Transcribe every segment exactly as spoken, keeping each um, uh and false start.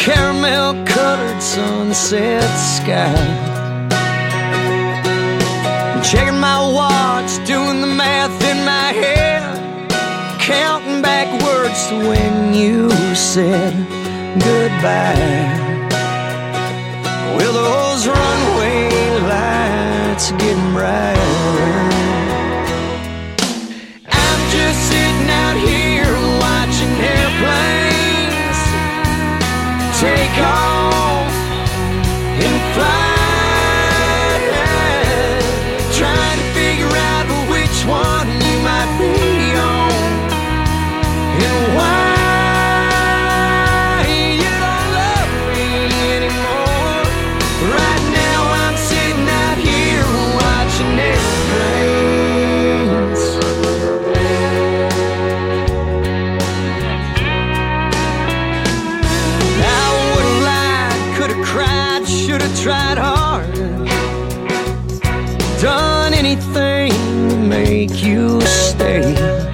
caramel-colored sunset sky. I'm checking my watch, doing the math in my head, counting backwards to when you said goodbye. Well, those runway lights are getting brighter. I'm just sitting out here watching airplanes take off and fly, trying to figure out which one you might be on and why. Tried hard, done anything to make you stay.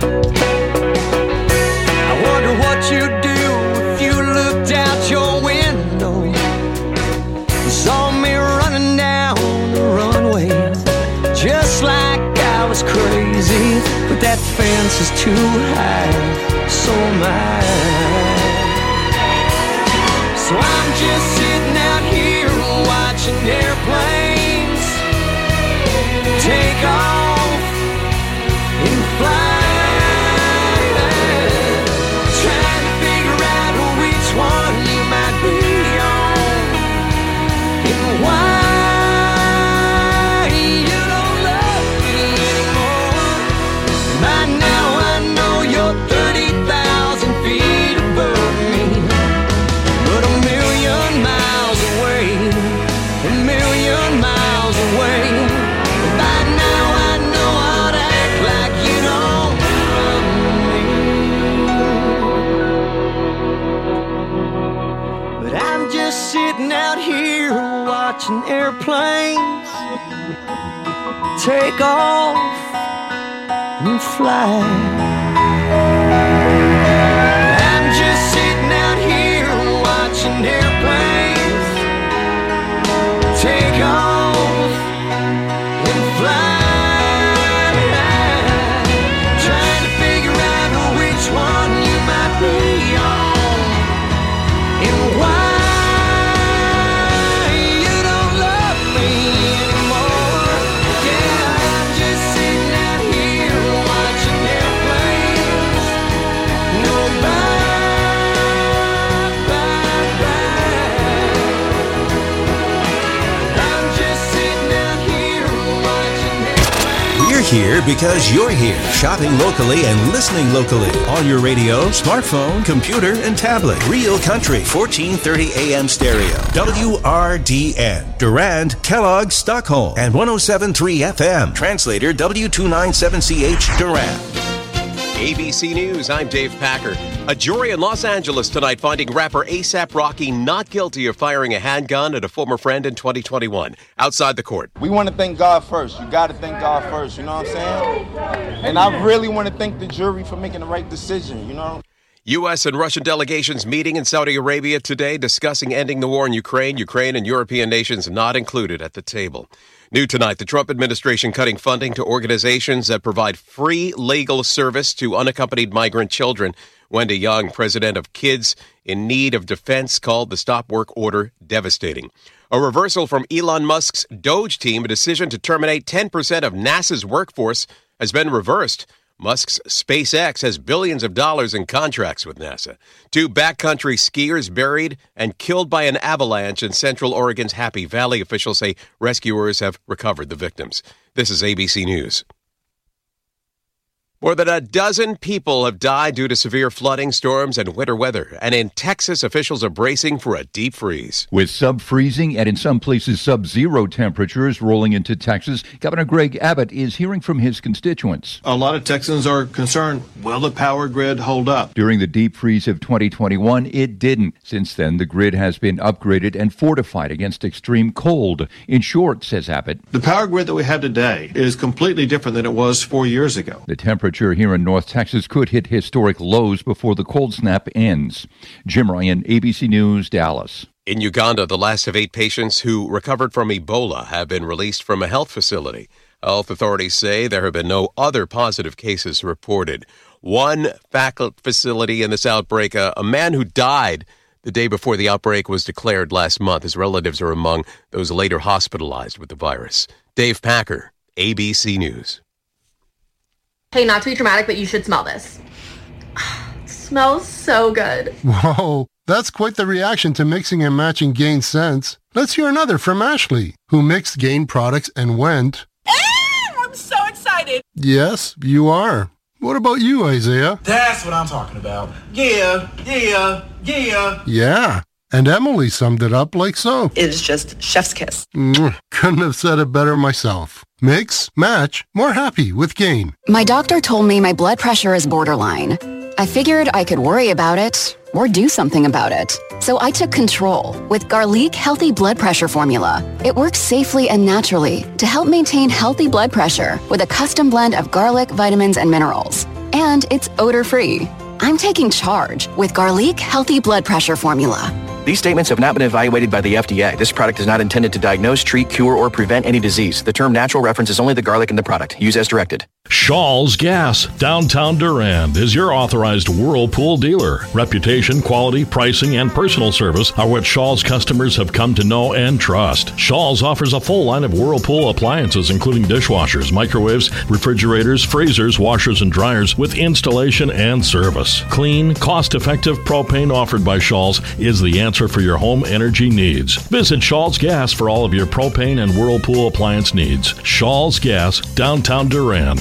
I wonder what you'd do if you looked out your window and saw me running down the runway, just like I was crazy. But that fence is too high, so am I. So I'm just sitting out here watching airplanes take off and fly, trying to figure out which one you might be on and why you don't love me anymore. By now I know you're thirty thousand feet above me, but a million miles away, a million miles away. By now I know I'd act like you don't love me. But I'm just sitting out here watching airplanes take off and fly. I'm just sitting out here watching airplanes take off and fly, trying to figure out which one you might be on and why you don't love me anymore. Yeah, I'm just sitting out here watching airplanes go bye, bye, bye. I'm just sitting out here watching airplanes. We're here because you're here, shopping locally and listening locally on your radio, smartphone, computer, and tablet. Real Country, fourteen thirty A M stereo. W R D N, Durand, Kellogg, Stockholm, and one oh seven point three F M. Translator W two ninety-seven C H, Durand. A B C News, I'm Dave Packer. A jury in Los Angeles tonight finding rapper A$AP Rocky not guilty of firing a handgun at a former friend in twenty twenty-one. Outside the court. We want to thank God first. You got to thank God first, you know what I'm saying? And I really want to thank the jury for making the right decision, you know? U S and Russian delegations meeting in Saudi Arabia today discussing ending the war in Ukraine. Ukraine and European nations not included at the table. New tonight, the Trump administration cutting funding to organizations that provide free legal service to unaccompanied migrant children. Wendy Young, president of Kids in Need of Defense, called the stop work order devastating. A reversal from Elon Musk's Doge team, a decision to terminate ten percent of NASA's workforce, has been reversed. Musk's SpaceX has billions of dollars in contracts with NASA. Two backcountry skiers buried and killed by an avalanche in Central Oregon's Happy Valley. Officials say rescuers have recovered the victims. This is A B C News. More than a dozen people have died due to severe flooding, storms, and winter weather. And in Texas, officials are bracing for a deep freeze. With sub-freezing and in some places sub-zero temperatures rolling into Texas, Governor Greg Abbott is hearing from his constituents. A lot of Texans are concerned, will the power grid hold up? During the deep freeze of twenty twenty-one, it didn't. Since then, the grid has been upgraded and fortified against extreme cold. In short, says Abbott, the power grid that we have today is completely different than it was four years ago. The temperature temperature here in North Texas could hit historic lows before the cold snap ends. Jim Ryan, A B C News, Dallas. In Uganda, the last of eight patients who recovered from Ebola have been released from a health facility. Health authorities say there have been no other positive cases reported. One faculty facility in this outbreak, a, a man who died the day before the outbreak was declared last month. His relatives are among those later hospitalized with the virus. Dave Packer, A B C News. Hey, not to be dramatic, but you should smell this. Smells so good. Whoa, that's quite the reaction to mixing and matching Gain scents. Let's hear another from Ashley, who mixed Gain products and went... I'm so excited. Yes, you are. What about you, Isaiah? That's what I'm talking about. Yeah, yeah, yeah. Yeah, and Emily summed it up like so. It's just chef's kiss. Mwah. Couldn't have said it better myself. Mix, match, more happy with Gain. My doctor told me my blood pressure is borderline. I figured I could worry about it or do something about it. So I took control with Garlic Healthy Blood Pressure Formula. It works safely and naturally to help maintain healthy blood pressure with a custom blend of garlic, vitamins, and minerals. And it's odor-free. I'm taking charge with Garlic Healthy Blood Pressure Formula. These statements have not been evaluated by the F D A. This product is not intended to diagnose, treat, cure, or prevent any disease. The term natural references only the garlic in the product. Use as directed. Shaw's Gas, downtown Durand, is your authorized Whirlpool dealer. Reputation, quality, pricing, and personal service are what Shaw's customers have come to know and trust. Shaw's offers a full line of Whirlpool appliances, including dishwashers, microwaves, refrigerators, freezers, washers, and dryers, with installation and service. Clean, cost-effective propane offered by Shaw's is the answer for your home energy needs. Visit Shaw's Gas for all of your propane and Whirlpool appliance needs. Shaw's Gas, downtown Durand.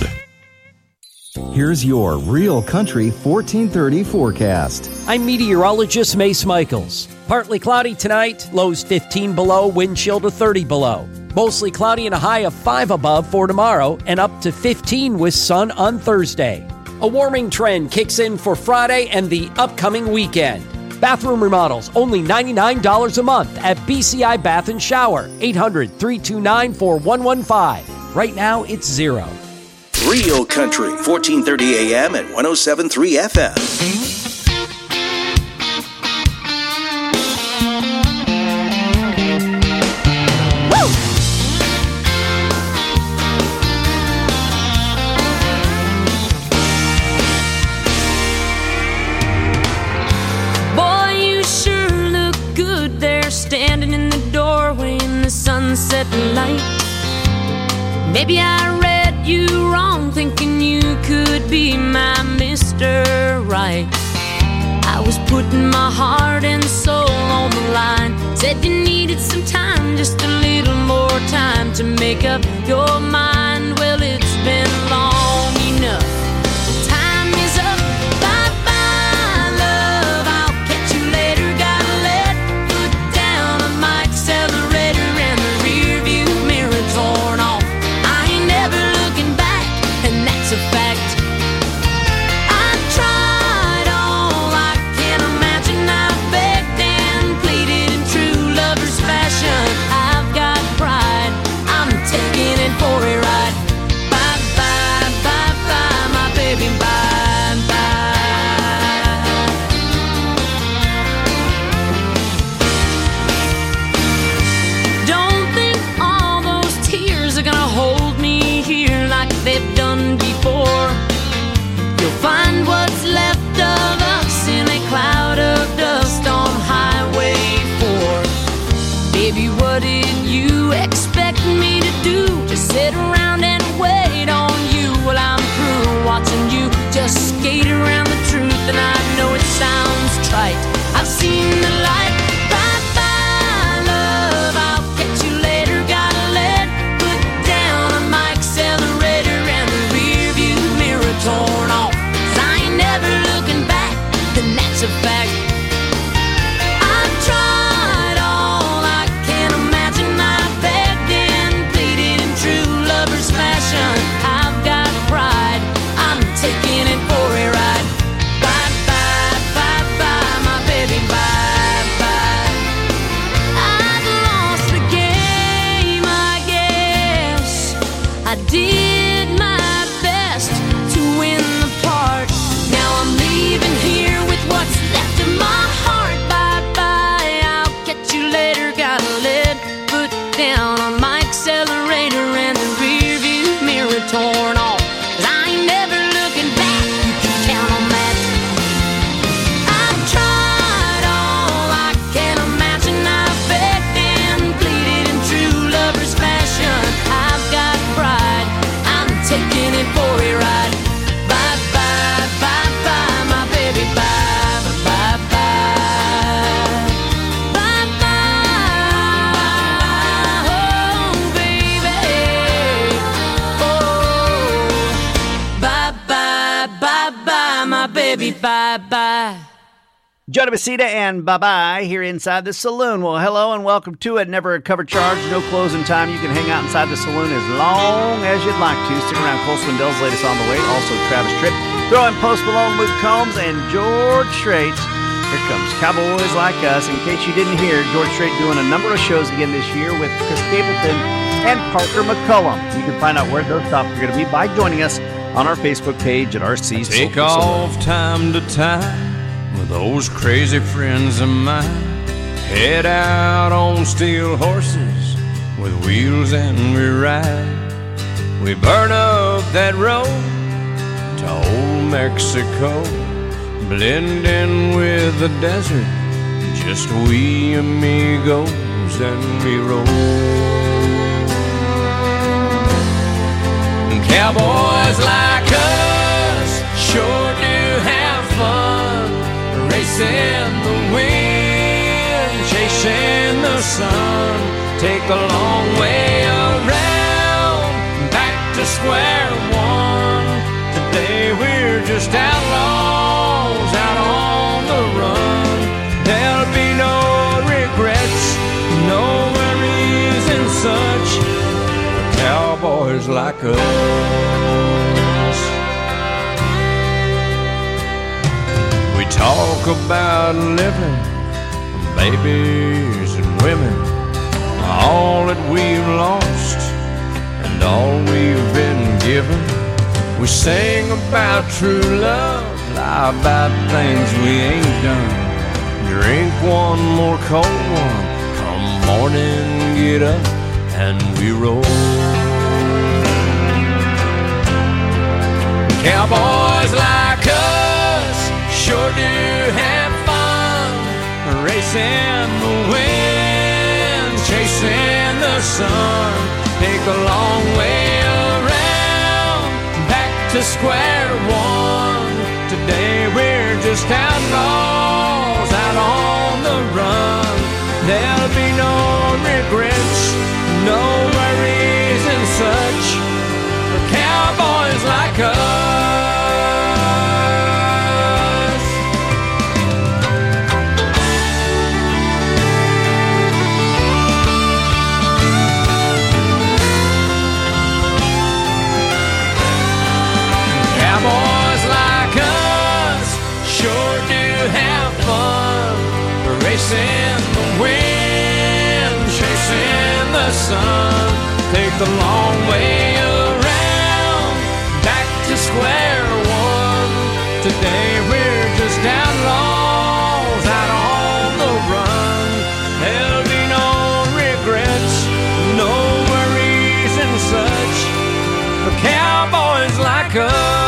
Here's your Real Country fourteen thirty forecast. I'm meteorologist Mace Michaels. Partly cloudy tonight, lows fifteen below, wind chill to thirty below. Mostly cloudy and a high of five above for tomorrow, and up to fifteen with sun on Thursday. A warming trend kicks in for Friday and the upcoming weekend. Bathroom remodels, only ninety-nine dollars a month at B C I Bath and Shower, eight hundred, three two nine, four one one five. Right now, it's zero. Real Country, fourteen thirty A M and one oh seven point three F M. Boy, you sure look good there, standing in the doorway in the sunset light. Maybe I read you wrong, thinking you could be my Mister Right. I was putting my heart and soul on the line. Said you needed some time, just a little more time to make up your mind. Well, it's been long enough. Time is up. Bye-bye, love. I'll catch you later. Gotta let foot down on my accelerator, and the rear view mirror torn off. I ain't never looking back, and that's a fact. I tried all I can imagine. I begged and pleaded in true lover's fashion. I've got pride, I'm taking it for a ride. bye-bye. Johnny Basita and bye-bye here inside the saloon. Well, hello and welcome to it. Never a cover charge, no closing time. You can hang out inside the saloon as long as you'd like to. Stick around. Cole Swindell's latest on the way. Also Travis Tritt. Throw in Post Malone, Luke Combs, and George Strait. Here comes Cowboys Like Us. In case you didn't hear, George Strait doing a number of shows again this year with Chris Stapleton and Parker McCullum. You can find out where those stops are going to be by joining us on our Facebook page at R C Take off time to time with those crazy friends of mine. Head out on steel horses with wheels and we ride. We burn up that road to old Mexico, blend in with the desert, just we amigos and we roll. And cowboys like us sure do have fun, racing the wind, chasing the sun. Take the long way around, back to square one. Today we're just outlaws out on the run. There'll be no regrets, no worries and such for cowboys like us. We talk about living, babies and women, all that we've lost and all we've been given. We sing about true love, lie about things we ain't done. Drink one more cold one, come morning, get up and we roll. Cowboys like us sure do have fun, racing the wind, chasing the sun. Take a long way around, back to square one. Today we're just outlaws out on the run. There'll be no regrets, no worries and such for cowboys like us. Cowboys like us sure do have fun, racing the wind, chasing the sun. Take the long way around, back to square one. Today we're just outlaws out on the run. There'll be no regrets, no worries and such for cowboys like us.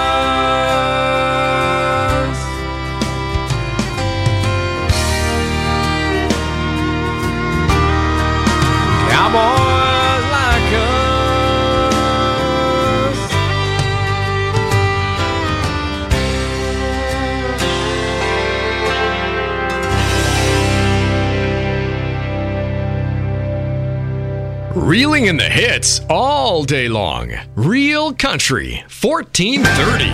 Cowboys like us. Reeling in the hits all day long. Real Country, fourteen thirty.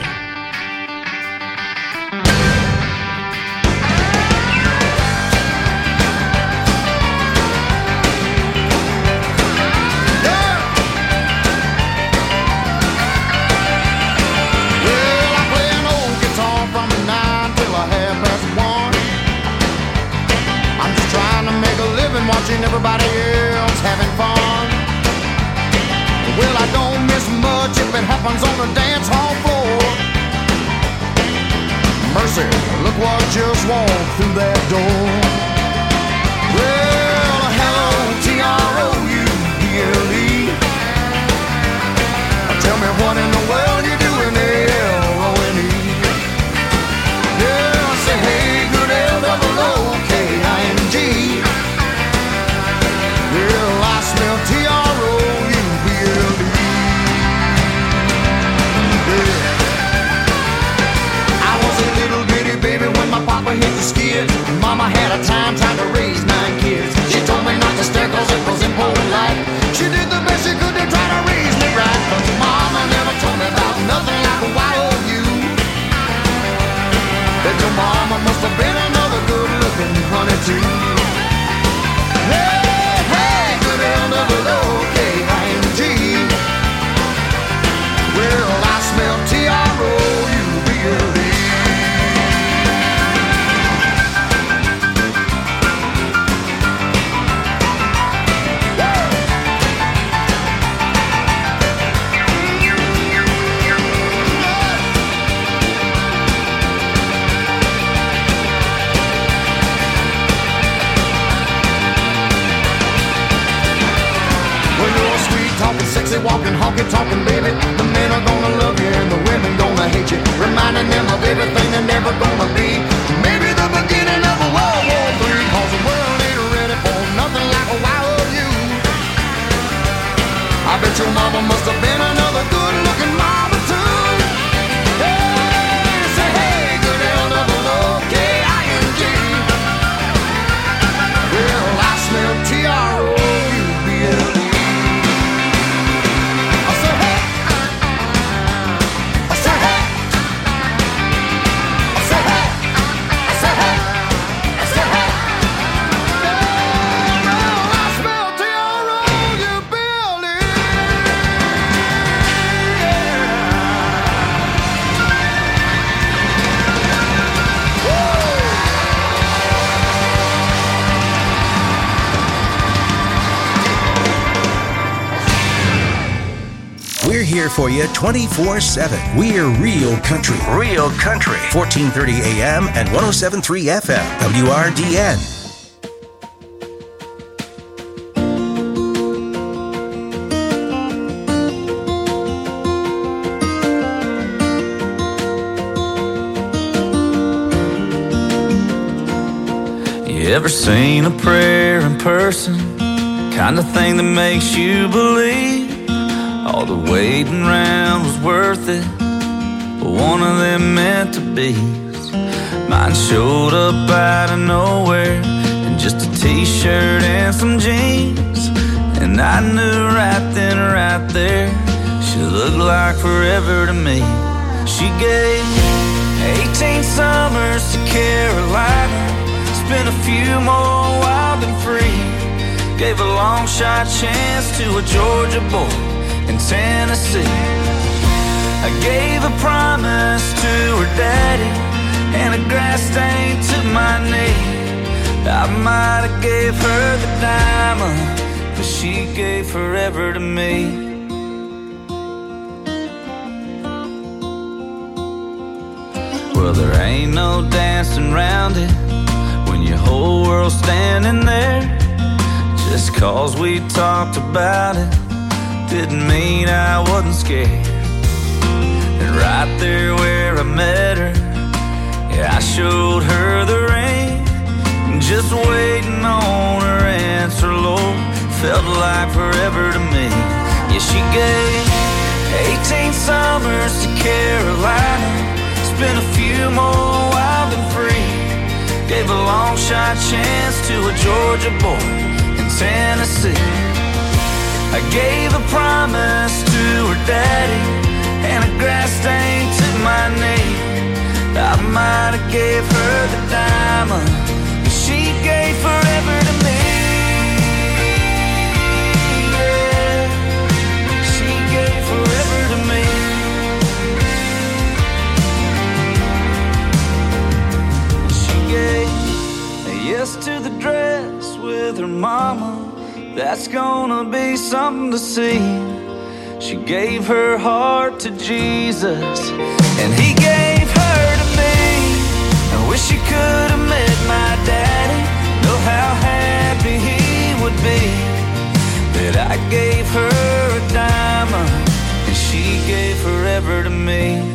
Watching everybody else having fun. Well, I don't miss much if it happens on the dance hall floor. Mercy, look what just walked through that door. Well, hello, T R O U B L E. Tell me what in the world you doing there, L O N E. Yeah, say hey, good L double O K I N G. Well, I smell T R O U B L E. Yeah. I was a little bitty baby when my papa hit the skid. Mama had a time trying to raise nine kids. She told me not to stare cause it was impolite. She did the best she could to try to raise me right, but Mama never told me about nothing like a Y O U. busy walking, honky talking, baby. The men are gonna love you and the women gonna hate you, reminding them of everything they're never gonna be. Maybe the beginning of a World War Three, cause the world ain't ready for nothing like a wild you. I bet your mama must have been another good looking mama too. Hey, say hey, good L double O K I N G. Well, I smell T R O U B L E. I say hey, I say hey, I say hey, I say hey, I say hey. Well, I smell T R O U B L E. We're here for you twenty-four seven. We're Real Country. Real Country. fourteen thirty A M and one oh seven point three F M. W R D N. You ever seen a prayer in person? Kind of thing that makes you believe all the waiting around was worth it, but one of them meant to be. Mine showed up out of nowhere in just a t-shirt and some jeans, and I knew right then, right there, she looked like forever to me. She gave eighteen summers to Carolina, spent a few more wild and free, gave a long shot chance to a Georgia boy in Tennessee. I gave a promise to her daddy and a grass stain to my knee. I might have gave her the diamond, but she gave forever to me. Well, there ain't no dancing around it when your whole world's standing there. Just cause we talked about it didn't mean I wasn't scared. And right there where I met her, yeah, I showed her the ring. Just waiting on her answer, Lord, felt like forever to me. Yeah, she gave eighteen summers to Carolina, spent a few more wild and free, gave a long shot chance to a Georgia boy in Tennessee. I gave a promise to her daddy and a grass stain to my knee. I might have gave her the diamond, but she gave forever to me. Yeah, she gave forever to me. She gave a yes to the dress with her mama. That's gonna be something to see. She gave her heart to Jesus, and he gave her to me. I wish she could have met my daddy, know how happy he would be that I gave her a diamond, and she gave forever to me.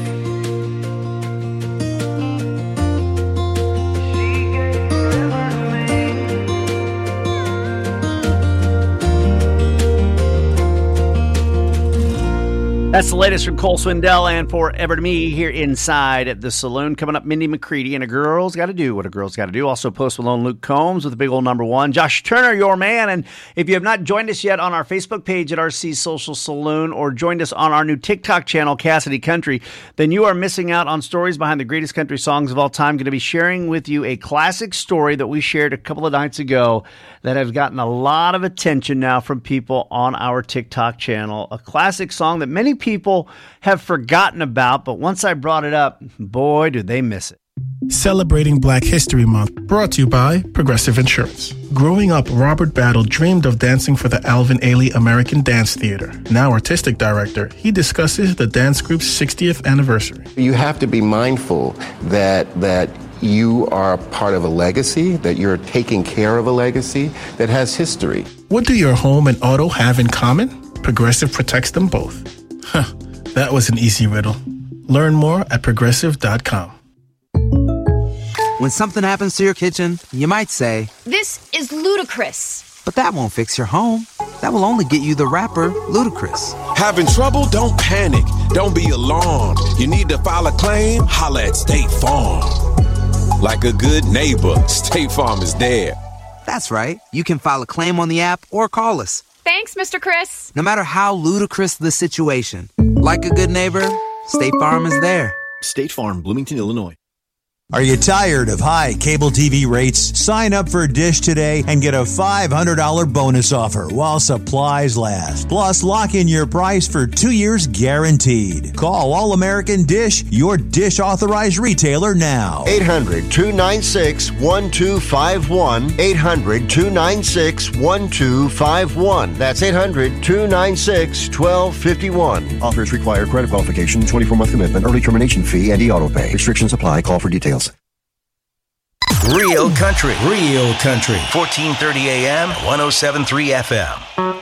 That's the latest from Cole Swindell and Forever to Me here inside at the saloon. Coming up, Mindy McCready and A Girl's Got to Do What a Girl's Got to Do. Also, Post Malone, Luke Combs with the big old number one. Josh Turner, your man. And if you have not joined us yet on our Facebook page at R C Social Saloon or joined us on our new TikTok channel, Cassidy Country, then you are missing out on stories behind the greatest country songs of all time. Going to be sharing with you a classic story that we shared a couple of nights ago that has gotten a lot of attention now from people on our TikTok channel. A classic song that many people have forgotten about, but once I brought it up, boy, do they miss it. Celebrating Black History Month, brought to you by Progressive Insurance. Growing up, Robert Battle dreamed of dancing for the Alvin Ailey American Dance Theater. Now artistic director, he discusses the dance group's sixtieth anniversary. You have to be mindful that that you are part of a legacy, that you're taking care of a legacy that has history. What do your home and auto have in common? Progressive protects them both. Huh, that was an easy riddle. Learn more at progressive dot com. When something happens to your kitchen, you might say, "This is ludicrous." but that won't fix your home. That will only get you the rapper, Ludacris. Having trouble? Don't panic. Don't be alarmed. You need to file a claim? Holla at State Farm. Like a good neighbor, State Farm is there. That's right. You can file a claim on the app or call us. Thanks, Mister Chris. No matter how ludicrous the situation, like a good neighbor, State Farm is there. State Farm, Bloomington, Illinois. Are you tired of high cable T V rates? Sign up for Dish today and get a five hundred dollars bonus offer while supplies last. Plus, lock in your price for two years guaranteed. Call All American Dish, your Dish authorized retailer now. eight hundred, two nine six, one two five one. eight hundred, two nine six, one two five one. That's eight hundred, two nine six, one two five one. Offers require credit qualification, twenty-four month commitment, early termination fee, and e-auto pay. Restrictions apply. Call for details. Real Country, Real Country, fourteen thirty A M, one oh seven point three F M.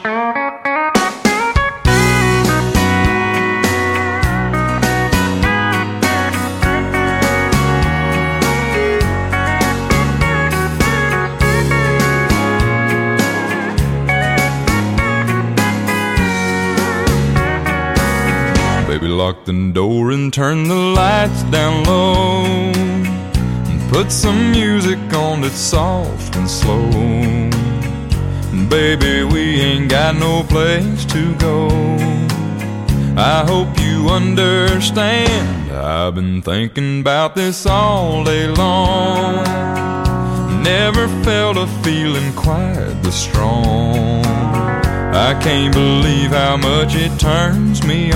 Baby, lock the door and turn the lights down low. Put some music on that's soft and slow. Baby, we ain't got no place to go. I hope you understand. I've been thinking about this all day long. Never felt a feeling quite this strong. I can't believe how much it turns me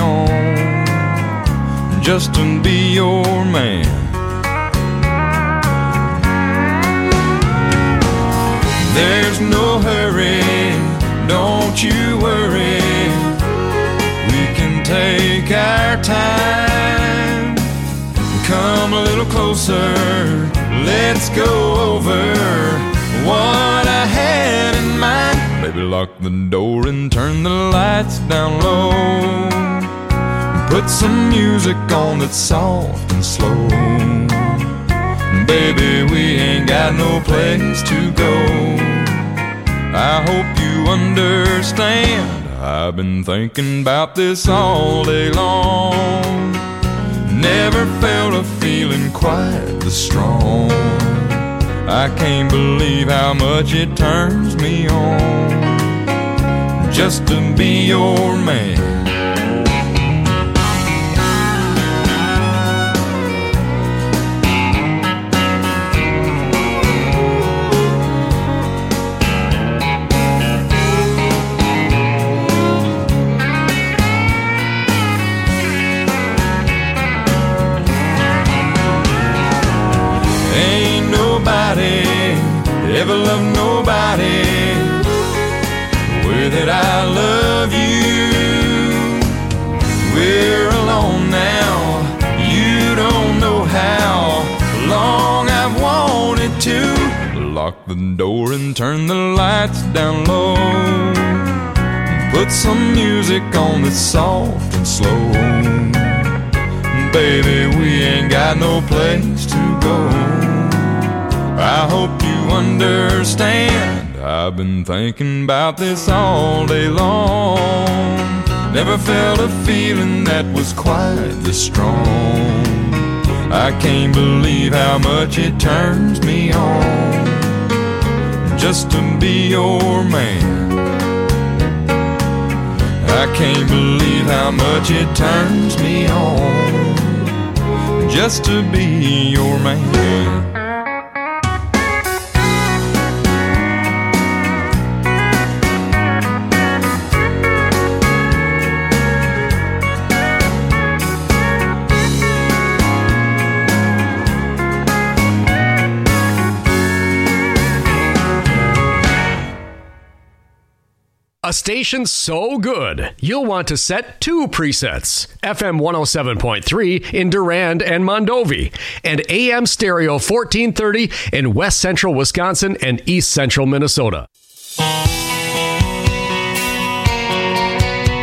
on just to be your man. There's no hurry, don't you worry. We can take our time. Come a little closer, let's go over what I had in mind. Baby, lock the door and turn the lights down low. Put some music on that's soft and slow. Baby, we ain't got no place to go. I hope you understand. I've been thinking about this all day long. Never felt a feeling quite this strong. I can't believe how much it turns me on just to be your man. Ever love nobody way that I love you. We're alone now. You don't know how long I've wanted to. Lock the door and turn the lights down low. Put some music on that's soft and slow. Baby, we ain't got no place to go. I hope you understand. I've been thinking about this all day long. Never felt a feeling that was quite this strong. I can't believe how much it turns me on just to be your man. I can't believe how much it turns me on just to be your man. A station so good, you'll want to set two presets. F M one oh seven point three in Durand and Mondovi, and A M stereo fourteen thirty in West Central Wisconsin and East Central Minnesota.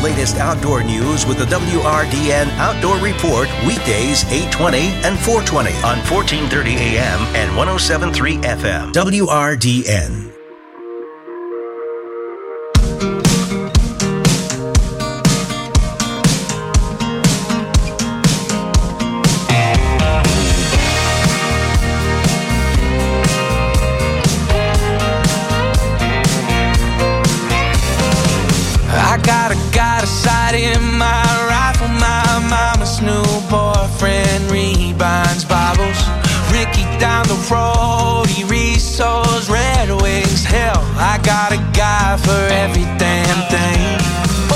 latest outdoor news with the W R D N Outdoor Report weekdays eight twenty and four twenty on fourteen thirty A M and one oh seven point three F M. W R D N. I got a got a sight in my rifle. My mama's new boyfriend rebinds Bibles. Ricky down the road, he resows Red Wings. Hell, I got a guy for every damn thing. Oh,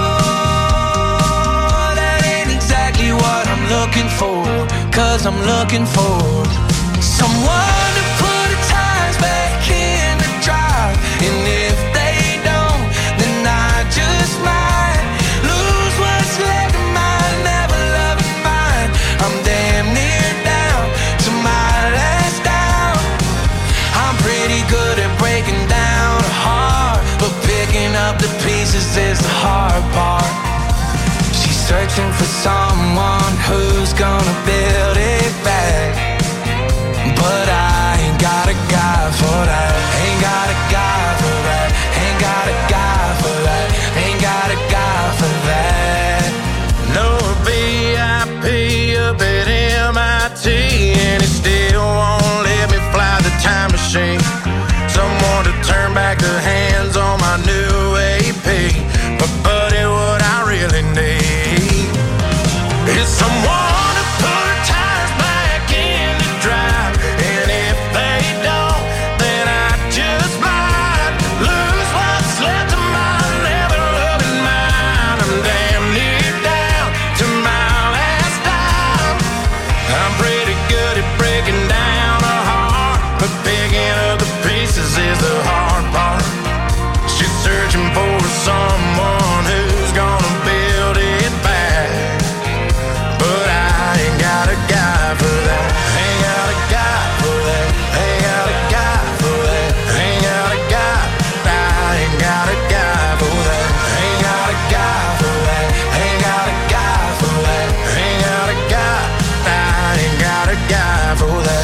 that ain't exactly what I'm looking for. Cause I'm looking for someone to put the tires back in the drive. And if they don't, then I just might lose what's left of my never loving mind. I'm damn near down to my last down. I'm pretty good at breaking down a heart, but picking up the pieces is the hard part. She's searching for someone who's gonna build it back, but I ain't got a guy for that. Ain't got a guy for that. Ain't got a guy for that. Ain't got a guy for that. No V I P up at M I T, and it still won't let me fly the time machine. Someone to turn back the hands on my new A P. But buddy, what I really need is someone to put her tires back in the drive. And if they don't, then I just might lose what's left of my never loving mind. I'm damn near down to my last dime. I'm pretty good at breaking down a heart, but picking up the pieces is the hard part. She's searching for someone who's gonna build it back, but I ain't got a guy for that. Ain't got a guy for that. Ain't got a guy for that. Ain't got a guy. I ain't got a guy for that. Ain't got a guy for that. Ain't got a guy for that. Ain't got a guy. I ain't got a guy for that.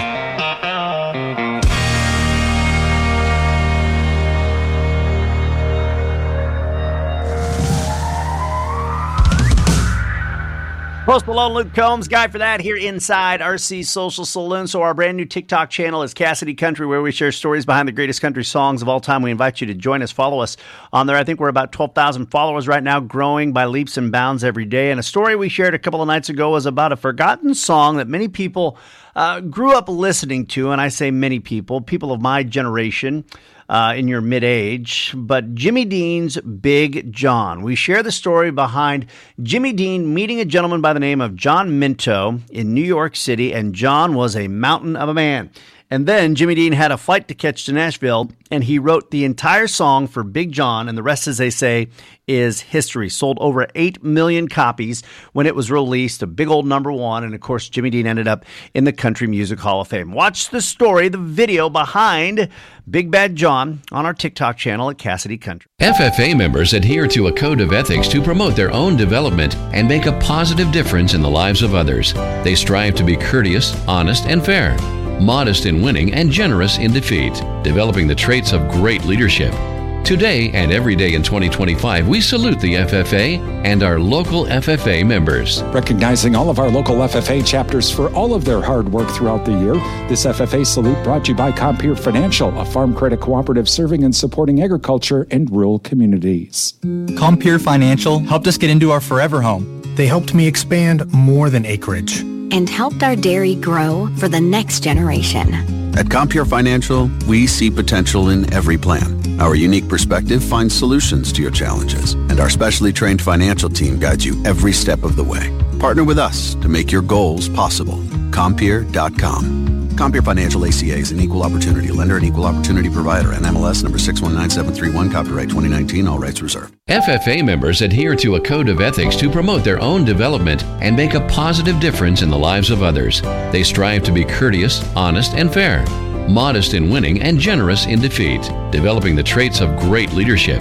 Post Malone, Luke Combs, guy for that here inside R C Social Saloon. So our brand new TikTok channel is Cassidy Country, where we share stories behind the greatest country songs of all time. We invite you to join us, follow us on there. I think we're about twelve thousand followers right now, growing by leaps and bounds every day. And a story we shared a couple of nights ago was about a forgotten song that many people uh, grew up listening to. And I say many people, people of my generation. Uh, in your mid-age, but Jimmy Dean's Big John. We share the story behind Jimmy Dean meeting a gentleman by the name of John Minto in New York City, and John was a mountain of a man. And then Jimmy Dean had a flight to catch to Nashville, and he wrote the entire song for Big John, and the rest, as they say, is history. Sold over eight million copies when it was released, a big old number one, and of course, Jimmy Dean ended up in the Country Music Hall of Fame. Watch the story, the video behind Big Bad John on our TikTok channel at Cassidy Country. F F A members adhere to a code of ethics to promote their own development and make a positive difference in the lives of others. They strive to be courteous, honest, and fair, modest in winning, and generous in defeat, developing the traits of great leadership. Today and every day in twenty twenty-five, we salute the F F A and our local F F A members. Recognizing all of our local F F A chapters for all of their hard work throughout the year, this F F A salute brought to you by Compeer Financial, a farm credit cooperative serving and supporting agriculture and rural communities. Compeer Financial helped us get into our forever home. They helped me expand more than acreage and helped our dairy grow for the next generation. At Compeer Financial, we see potential in every plan. Our unique perspective finds solutions to your challenges, and our specially trained financial team guides you every step of the way. Partner with us to make your goals possible. Compeer dot com. Compeer Financial A C A is an equal opportunity lender and equal opportunity provider, and M L S number six one nine seven three one, copyright twenty nineteen, all rights reserved. F F A members adhere to a code of ethics to promote their own development and make a positive difference in the lives of others. They strive to be courteous, honest, and fair, modest in winning, and generous in defeat, developing the traits of great leadership.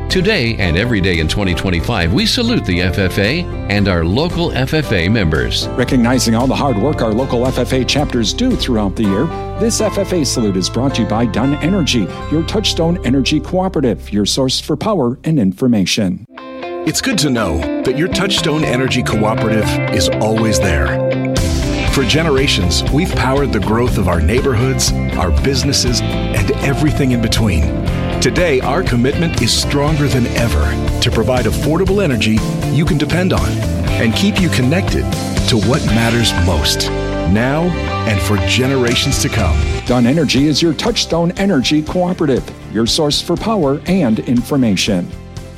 Today and every day in twenty twenty-five, we salute the F F A and our local F F A members. Recognizing all the hard work our local F F A chapters do throughout the year, this F F A salute is brought to you by Dunn Energy, your Touchstone Energy Cooperative, your source for power and information. It's good to know that your Touchstone Energy Cooperative is always there. For generations, we've powered the growth of our neighborhoods, our businesses, and everything in between. Today, our commitment is stronger than ever to provide affordable energy you can depend on and keep you connected to what matters most, now and for generations to come. Dunn Energy is your Touchstone Energy Cooperative, your source for power and information.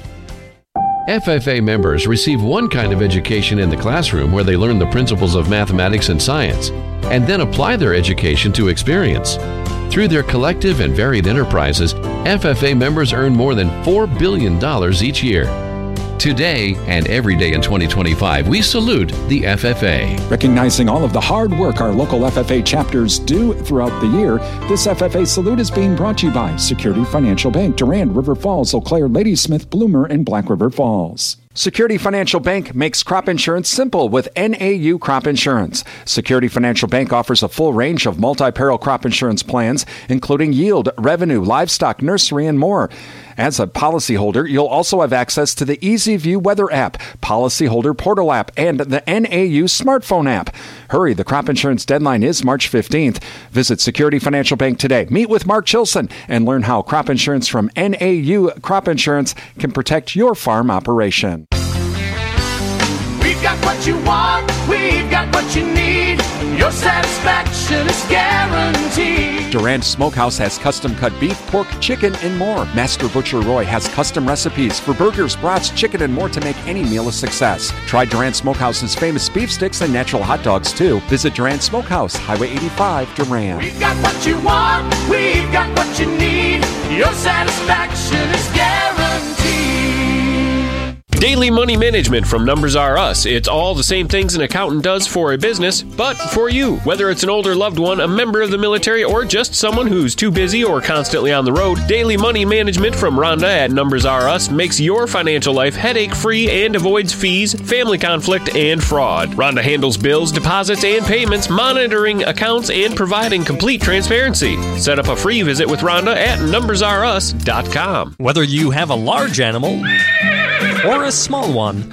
F F A members receive one kind of education in the classroom where they learn the principles of mathematics and science, and then apply their education to experience. Through their collective and varied enterprises, F F A members earn more than four billion dollars each year. Today and every day in twenty twenty-five, we salute the F F A. Recognizing all of the hard work our local F F A chapters do throughout the year, this F F A salute is being brought to you by Security Financial Bank, Durand, River Falls, Eau Claire, Ladysmith, Bloomer, and Black River Falls. Security Financial Bank makes crop insurance simple with N A U Crop Insurance. Security Financial Bank offers a full range of multi-peril crop insurance plans, including yield, revenue, livestock, nursery, and more. As a policyholder, you'll also have access to the EasyView Weather app, Policyholder Portal app, and the N A U smartphone app. Hurry, the crop insurance deadline is March fifteenth. Visit Security Financial Bank today. Meet with Mark Chilson and learn how crop insurance from N A U Crop Insurance can protect your farm operation. We've got what you want, we've got what you need. Your satisfaction is guaranteed. Durand Smokehouse has custom-cut beef, pork, chicken, and more. Master Butcher Roy has custom recipes for burgers, brats, chicken, and more to make any meal a success. Try Durand Smokehouse's famous beef sticks and natural hot dogs, too. Visit Durand Smokehouse, Highway eighty-five, Durand. We've got what you want, we've got what you need. Your satisfaction is guaranteed. Daily Money Management from Numbers R Us. It's all the same things an accountant does for a business, but for you. Whether it's an older loved one, a member of the military, or just someone who's too busy or constantly on the road, Daily Money Management from Rhonda at Numbers R Us makes your financial life headache-free and avoids fees, family conflict, and fraud. Rhonda handles bills, deposits, and payments, monitoring accounts, and providing complete transparency. Set up a free visit with Rhonda at numbers r us dot com. Whether you have a large animal or a small one,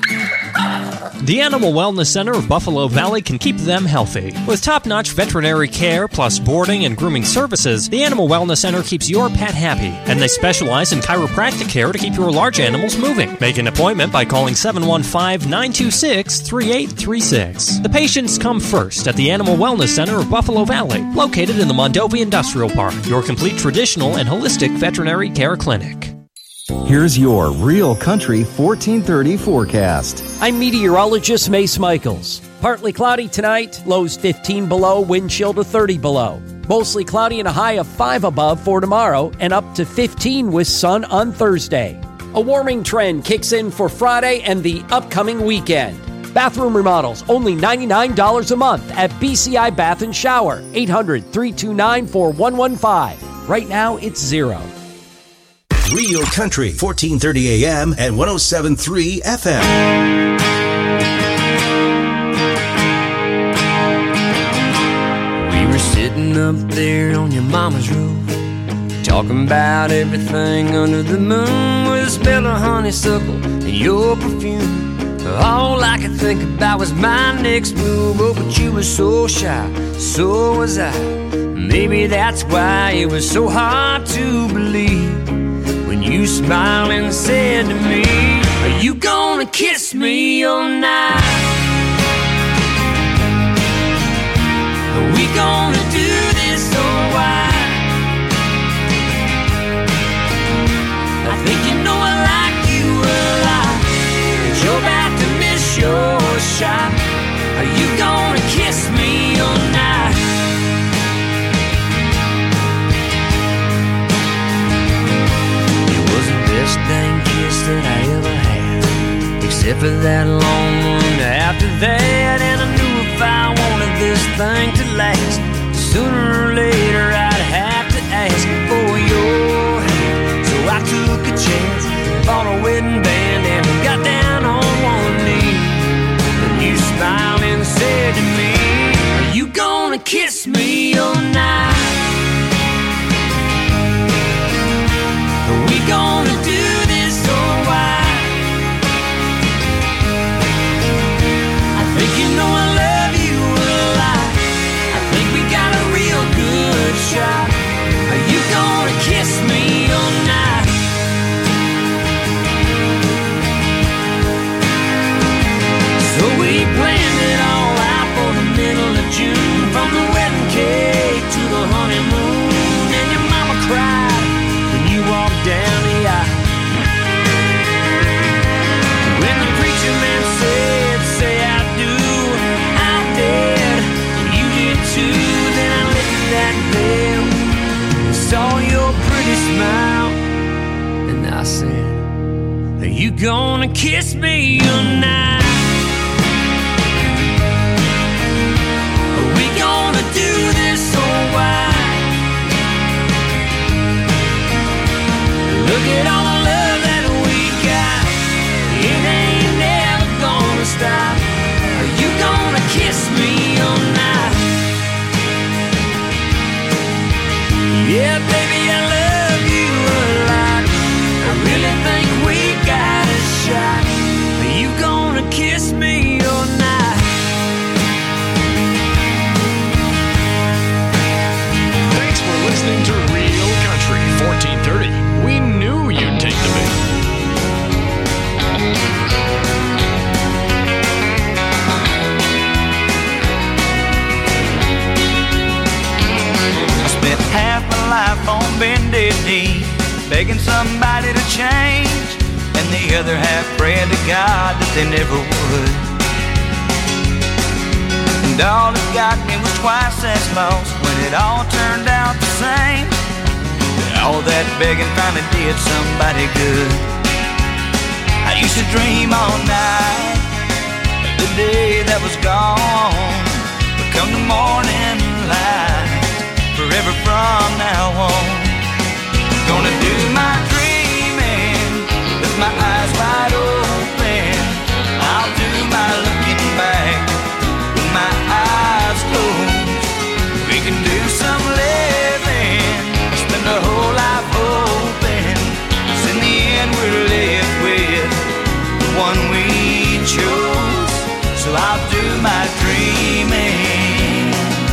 the Animal Wellness Center of Buffalo Valley can keep them healthy. With top-notch veterinary care plus boarding and grooming services, the Animal Wellness Center keeps your pet happy, and they specialize in chiropractic care to keep your large animals moving. Make an appointment by calling seven one five, nine two six, three eight three six. The patients come first at the Animal Wellness Center of Buffalo Valley, located in the Mondovi Industrial Park, your complete traditional and holistic veterinary care clinic. Here's your Real Country fourteen thirty forecast. I'm meteorologist Mace Michaels. Partly cloudy tonight, lows fifteen below, wind chill to thirty below. Mostly cloudy and a high of five above for tomorrow, and up to fifteen with sun on Thursday. A warming trend kicks in for Friday and the upcoming weekend. Bathroom remodels, only ninety-nine dollars a month at B C I Bath and Shower, eight hundred, three two nine, four one one five. Right now, it's zero. Real Country, fourteen thirty A M and one oh seven point three F M. We were sitting up there on your mama's roof, talking about everything under the moon, with a smell of honeysuckle and your perfume. All I could think about was my next move. Oh, but you were so shy, so was I. Maybe that's why it was so hard to believe when you smiled and said to me, are you gonna kiss me all night? Are we gonna do this or why? I think you know I like you a lot, but you're about to miss your shot. Are you gonna kiss me all night? Best dang kiss that I ever had, except for that long one after that. And I knew if I wanted this thing to last, sooner or later I'd have to ask for your hand. So I took a chance, bought a wedding band and got down on one knee. And you smiled and said to me, are you gonna kiss me all night? Are we gonna do this or why? I think you know I love you a lot. I think we got a real good shot. Are you gonna kiss me all night? So we planned it all out for the middle of June, from the wedding cake to the honeymoon. And your mama cried when you walked down the aisle. When the preacher man said, say I do, I did, you did too. Then I lifted that veil, saw your pretty smile, and I said, are you gonna kiss me tonight? Are we gonna do this or why? Look at all the love that we got, it ain't never gonna stop. Are you gonna kiss me tonight? Yeah, baby, I love you a lot. I really think we got a shot. Are you gonna kiss me or not? Thanks for listening to Real Country fourteen thirty. We knew you'd take the bait. Spent half my life on bended knee, begging somebody to change, and the other half praying to God that they never would. And all that got me was twice as lost when it all turned out the same. All that begging finally did somebody good. I used to dream all night of the day that was gone, but come the morning light, forever from now on, gonna do my dreaming with my eyes wide open. I'll do my looking back with my eyes closed. We can do some living, spend our whole life hoping, 'cause in the end we're left with the one we chose. So I'll do my dreaming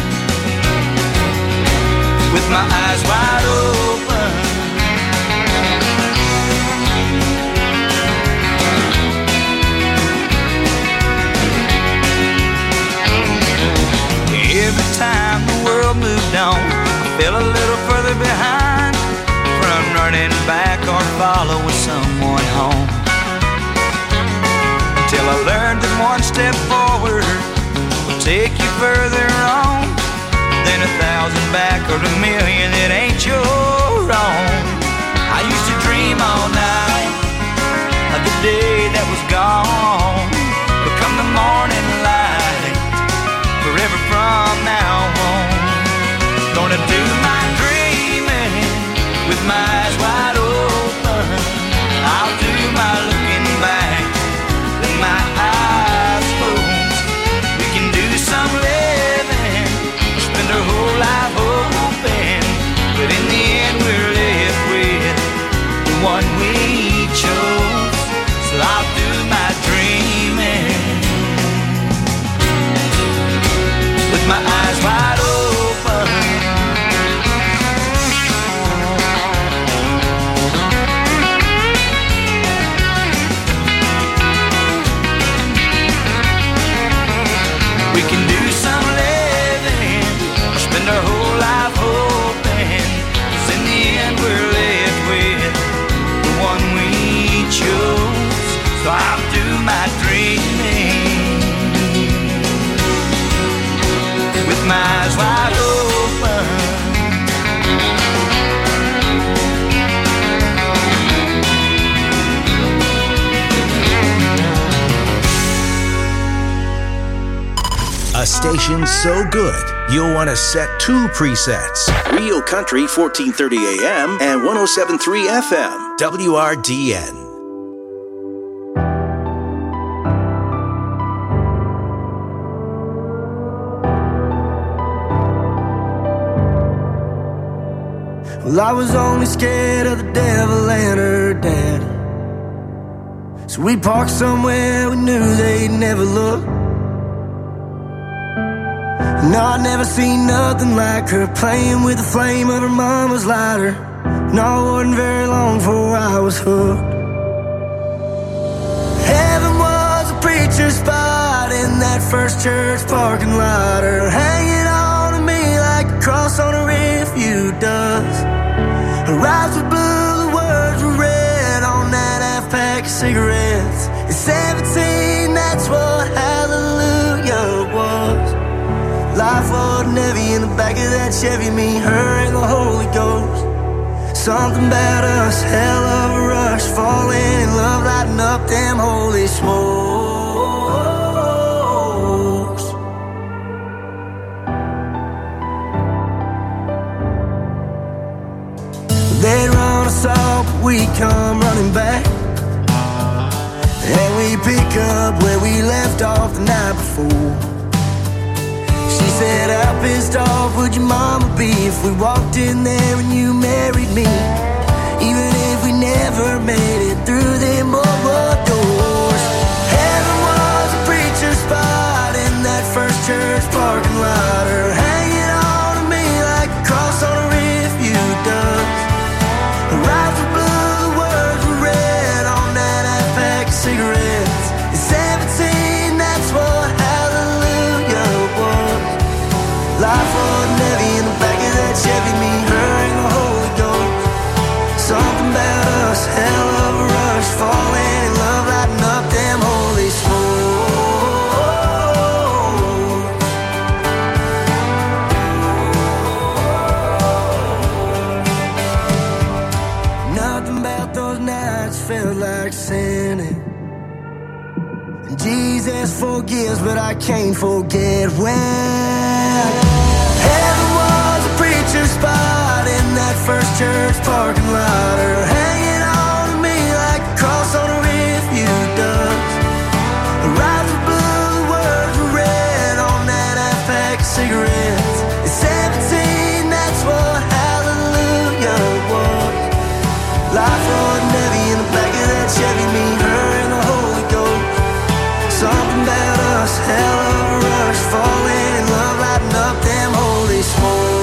with my eyes wide open. Every time the world moved on, I fell a little further behind, from running back or following someone home, until I learned that one step forward will take you further on than a thousand back or a million that ain't your own. I used to dream all night of the day that was gone, but come the morning light, forever from now on, gonna do my dreaming with my eyes wide open. I'll do my looking back with my eyes closed. We can do some living, spend our whole life hoping, but in the end we're left with the one we chose. So I'll do my dreaming with my eyes wide open. We can do some living, spend our whole life hoping, 'cause in the end we're left with the one we chose. So I'll do my dreaming with my eyes wide open. A station so good, you'll want to set two presets. Real Country fourteen thirty A M and one oh seven point three F M, W R D N. Well, I was only scared of the devil and her dad. So we parked somewhere we knew they'd never look. No, I'd never seen nothing like her, playing with the flame of her mama's lighter. No, it wasn't very long before I was hooked. Heaven was a preacher's spot in that first church parking lot, her hanging on to me like a cross on a refuge does. Her eyes were blue, the words were red on that half pack of cigarettes. At seventeen, that's what hallelujah was. Life wasn't heavy in the back of that Chevy, me, her, and the Holy Ghost. Something about us, hell of a rush, falling in love, lighting up them holy smokes. They'd run us off, but we come running back, and we pick up where we left off the night before. She said, how pissed off would your mama be if we walked in there and you married me? Even if we never made it through them mobile doors. Heaven was a preacher's spot in that first church parking lot, her hanging on to me like a cross on a refuge does. Her eyes were blue, the words were red on that half pack of cigarettes. At seventeen, that's what hallelujah was. Life wasn't heavy in the back of that Chevy, me, her, and the Holy Ghost. Something about us, hell of a rush, falling in love, lighting up them holy smokes. Nothing about those nights felt like sinning. Jesus forgives, but I can't forget when heaven was a preacher's spot in that first church parking lot, her hanging on to me like a cross on a refuge does. Her eyes were blue, the words were red on that half pack of cigarettes. At seventeen, that's what hallelujah was. Life wasn't heavy in the back of that Chevy, me, her, and the Holy Ghost. Something about us, hell of a rush, falling in love, lighting up them holy smokes.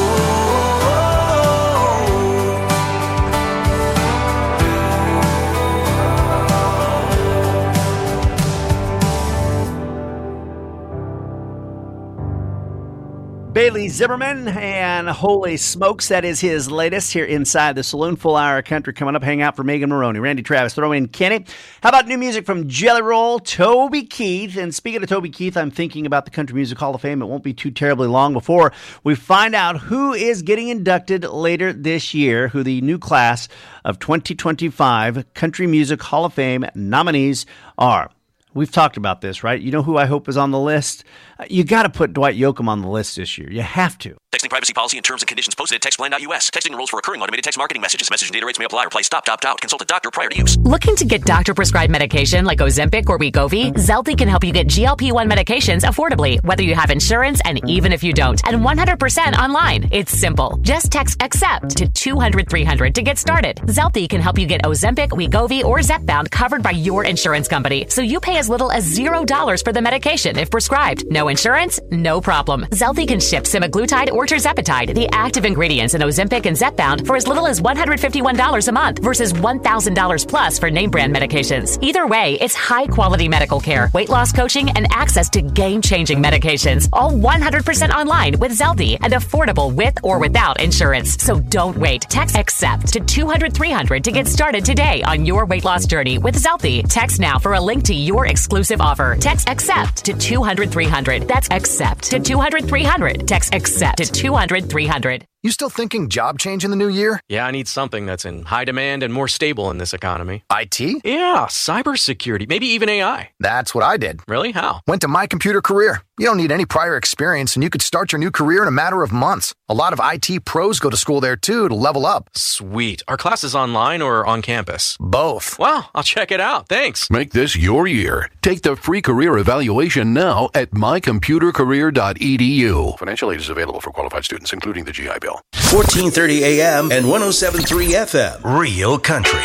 Bailey Zimmerman and Holy Smokes. That is his latest here inside the Saloon. Full hour of country coming up. Hang out for Megan Maroney, Randy Travis, throw in Kenny. How about new music from Jelly Roll, Toby Keith? And speaking of Toby Keith, I'm thinking about the Country Music Hall of Fame. It won't be too terribly long before we find out who is getting inducted later this year, who the new class of twenty twenty-five Country Music Hall of Fame nominees are. We've talked about this, right? You know who I hope is on the list? You got to put Dwight Yoakam on the list this year. You have to. Texting privacy policy and terms and conditions posted at textplan dot U S. Texting enrolls for recurring automated text marketing messages. Message and data rates may apply. Reply stop, opt out. Consult a doctor prior to use. Looking to get doctor-prescribed medication like Ozempic or Wegovy? Zelty can help you get G L P one medications affordably, whether you have insurance and even if you don't, and one hundred percent online. It's simple. Just text ACCEPT to two hundred three hundred to get started. Zelty can help you get Ozempic, Wegovy, or Zepbound covered by your insurance company, so you pay as little as zero dollars for the medication if prescribed. No insurance? No problem. Zelty can ship semaglutide or tirzepatide, the active ingredients in Ozempic and Zepbound, for as little as one hundred fifty-one dollars a month versus one thousand dollars plus for name brand medications. Either way, it's high quality medical care, weight loss coaching, and access to game-changing medications. All one hundred percent online with Zelty and affordable with or without insurance. So don't wait. Text ACCEPT to two hundred three hundred to get started today on your weight loss journey with Zelty. Text now for a link to your exclusive offer. Text ACCEPT to two hundred three hundred. That's ACCEPT to two hundred three hundred. Text ACCEPT to two hundred three hundred. You still thinking job change in the new year? Yeah, I need something that's in high demand and more stable in this economy. I T? Yeah, cybersecurity, maybe even A I. That's what I did. Really? How? Went to My Computer Career. You don't need any prior experience, and you could start your new career in a matter of months. A lot of I T pros go to school there, too, to level up. Sweet. Are classes online or on campus? Both. Wow, I'll check it out. Thanks. Make this your year. Take the free career evaluation now at my computer career dot e d u. Financial aid is available for qualified students, including the G I Bill. Stereo. fourteen thirty A M and one oh seven point three F M. Real Country.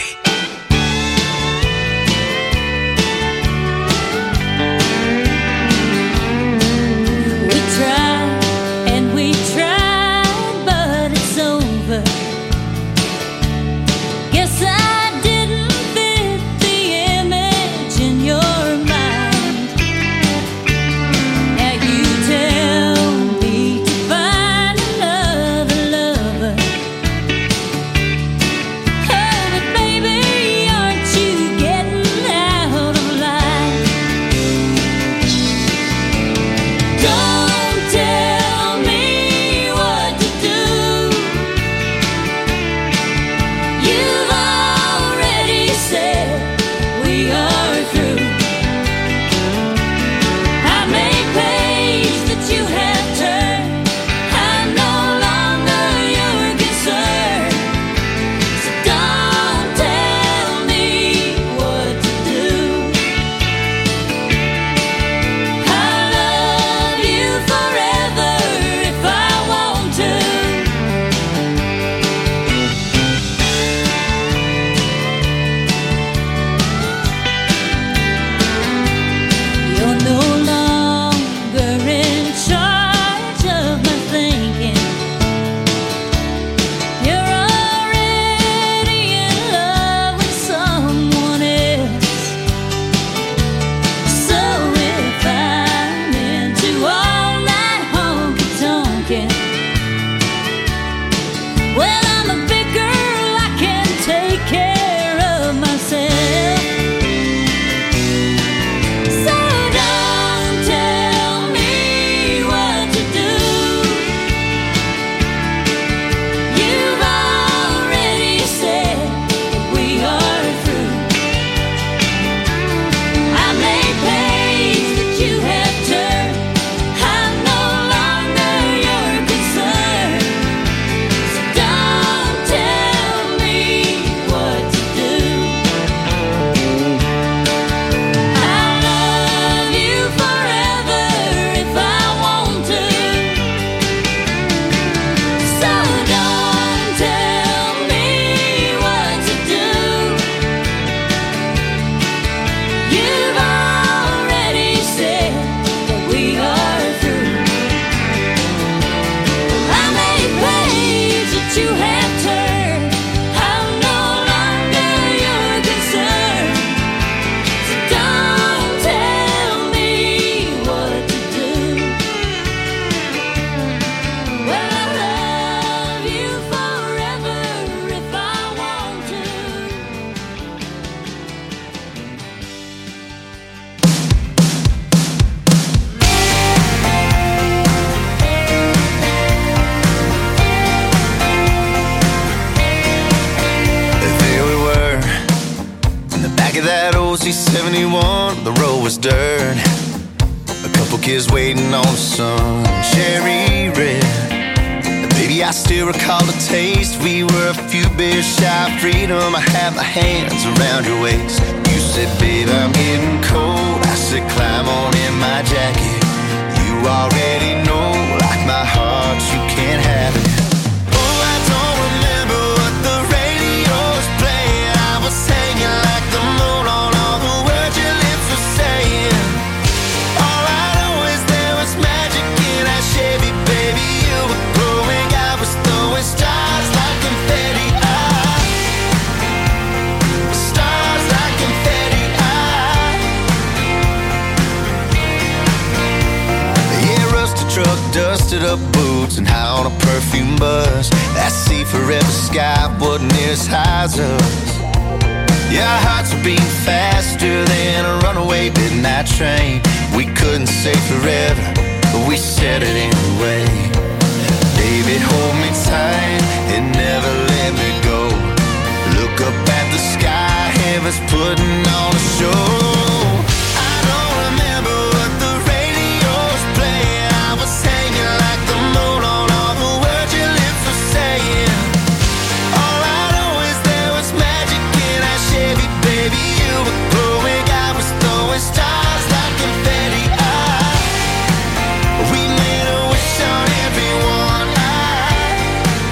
seventy-one, the road was dirt. A couple kids waiting on the sun, cherry red. And baby, I still recall the taste. We were a few beers shy of freedom. I had my hands around your waist. You said, babe, I'm getting cold. I said, climb on in my jacket. You already know, like my heart, you can't have it. Oh, I don't remember what the radio was playing. I was hanging like the moon on all the words your lips were saying. All I know is there was magic in that Chevy, baby. You were glowing, I was throwing stars like confetti. I, stars like confetti. I, yeah, rusted truck, dusted up boots, and high on a perfume bus. That sea forever sky wasn't near as high as us. Yeah, our hearts were beating faster than a runaway midnight train. We couldn't say forever, but we said it anyway. Baby, hold me tight and never let me go. Look up at the sky, heaven's putting on a show. I don't remember what the radio was playing. I was hanging like the moon on all the words your lips were saying. All I know is there was magic in that Chevy, baby. You were glowing, I was throwing stars like confetti. I, we made a wish on everyone. I,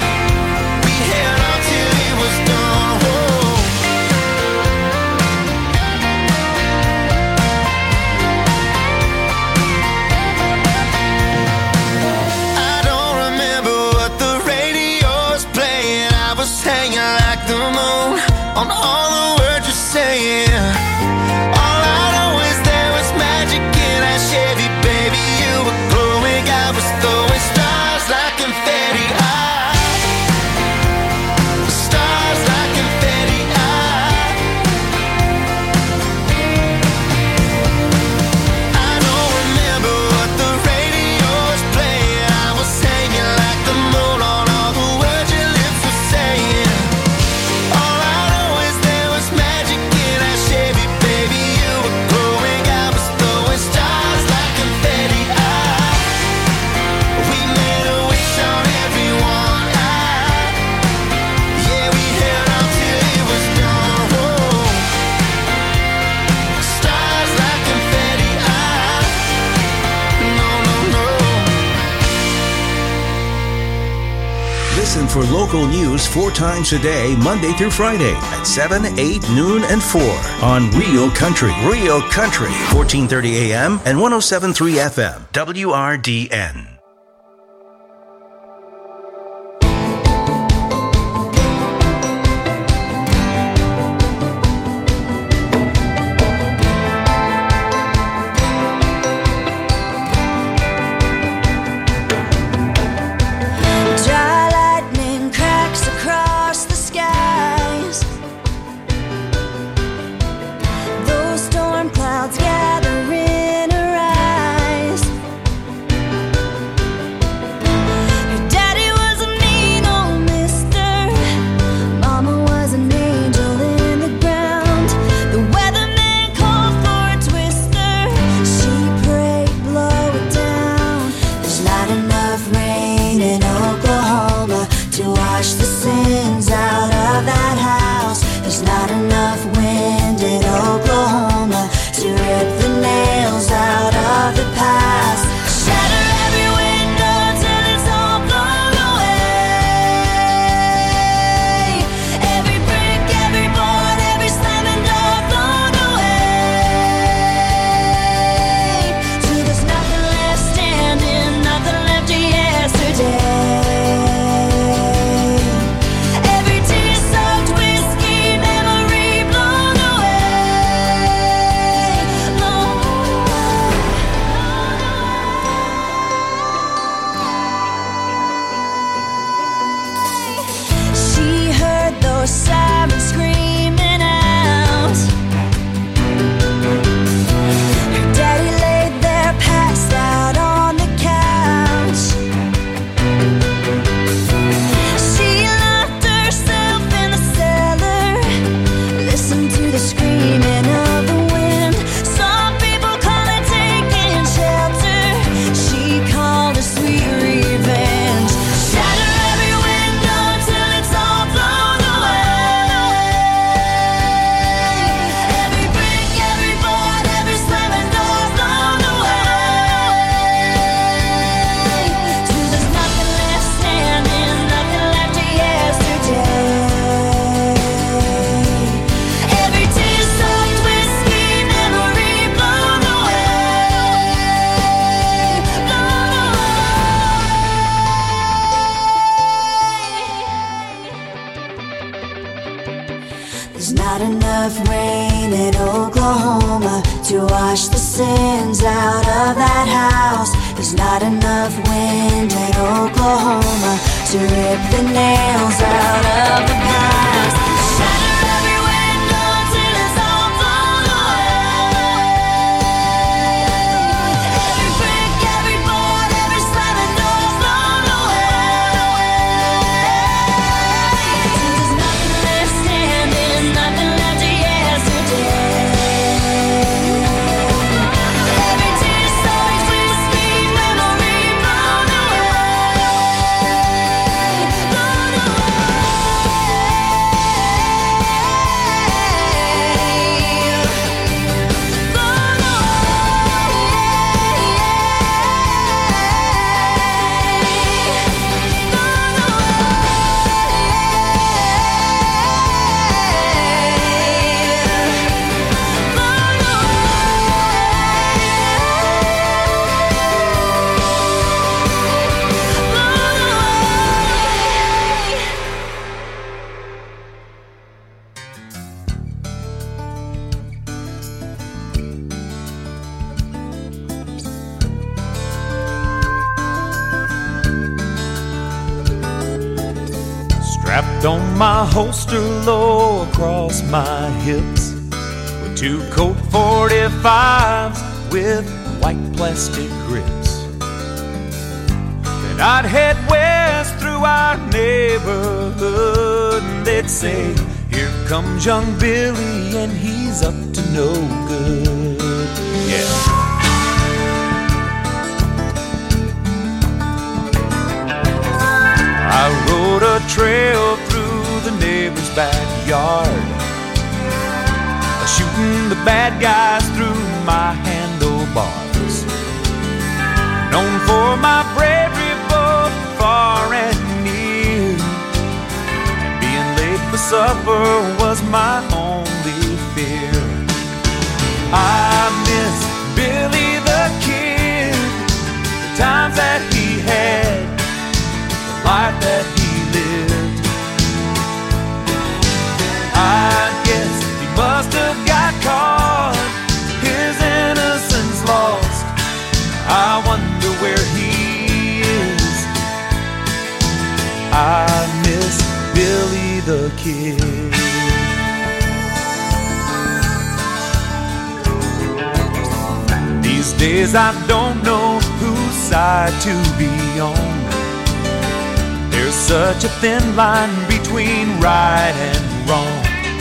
hanging like the moon on all the words you're saying. All I know is there was magic in that Chevy, baby. You were glowing, I was throwing stars like confetti. I, stars like confetti. I, I don't remember what the radio was playing. I was hanging like the moon on all the words your lips were saying. All I know is there was magic in that Chevy, baby. You were glowing, I was throwing stars like confetti. I, we made a wish on everyone. I, yeah, we held on till it was done. Whoa. Stars like confetti. I, no, no, no. Listen for local news four times a day, Monday through Friday at seven, eight, noon, and four on Real Country. Real Country, fourteen thirty A M and one oh seven point three F M, W R D N. Dry lightning cracks across the skies. Those storm clouds gather in her eyes. Her daddy was a mean old mister. Mama was an angel in the ground. The weatherman called for a twister. She prayed, blow it down. There's not enough rain in Oklahoma to wash the sins out of that house. There's not enough wind in Oklahoma to rip the nails out of the past. Shatter every window till it's all blown away. Every brick, every board, every slamming door thrown away. Till there's nothing left standing, nothing left of yesterday. Every tear-soaked whiskey memory blown away, blown away. She heard those sirens screaming out. Her daddy laid there passed out on the couch. She locked herself in the cellar, listened to the screaming of the wind. Some people call it taking shelter. She called it sweet revenge. Shatter every window till it's all blown away. Every brick, every board, every slamming door thrown away. Till there's nothing left standing, nothing left of yesterday. Every tear-soaked whiskey memory blown away, blown away. There's not enough rain in Oklahoma to wash the sins out of that house. There's not enough wind in Oklahoma to rip the nails out of the past. Shatter every window till it's all blown away. Every brick, every board, every slamming door thrown away. Till there's nothing left standing, nothing left of yesterday. Every tear-soaked whiskey memory blown away, blown away. on my holster low across my hips with two Colt forty-fives with white plastic grips. Then I'd head west through our neighborhood and they'd say, here comes young Billy and he's up to no good. Yeah. I rode a trail through the neighbor's backyard, shooting the bad guys through my handlebars. Known for my bravery both far and near, and being late for supper was my only fear. I miss Billy the Kid, the times that he had, the life that he lived. I guess he must have got caught, his innocence lost. I wonder where he is. I miss Billy the Kid. These days I don't know whose side to be on. There's such a thin line between right and wrong.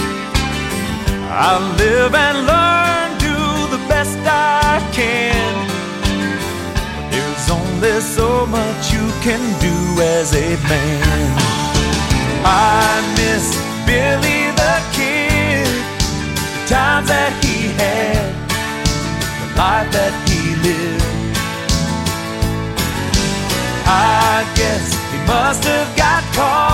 I live and learn, do the best I can, but there's only so much you can do as a man. I miss Billy the Kid, the times that he had, the life that he lived. I guess he must have got caught,